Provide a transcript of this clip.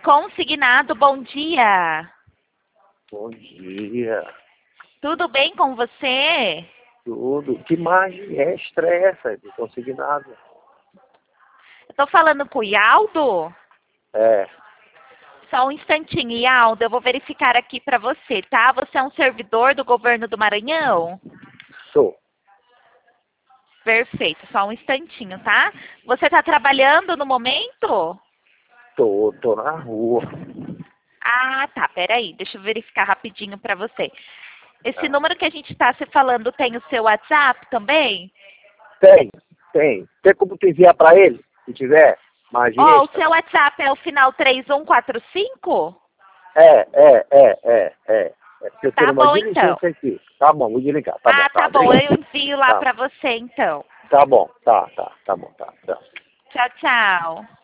Consignado, bom dia. Bom dia. Tudo bem com você? Tudo. Que margem extra é essa de consignado? Eu tô falando com o Ialdo? É, Só um instantinho, Ialdo, eu vou verificar aqui para você, tá? Você é um servidor do governo do Maranhão? sou. Perfeito, só um instantinho, tá? Você tá trabalhando no momento? Tô na rua. Ah, tá, peraí, deixa eu verificar rapidinho para você. Esse Ah, número que a gente está se falando tem o seu WhatsApp também? tem. Tem como tu enviar para ele? Se tiver margem Ó, o extra? seu WhatsApp é o final 3145? É porque eu tô Tá numa bom, então. diligência aqui. Tá bom, vou desligar. Tá bom, Ah, tá. tá bom, Obrigado. eu envio lá Tá, para você, então. tá bom. Tá bom, tá. Tchau, tchau.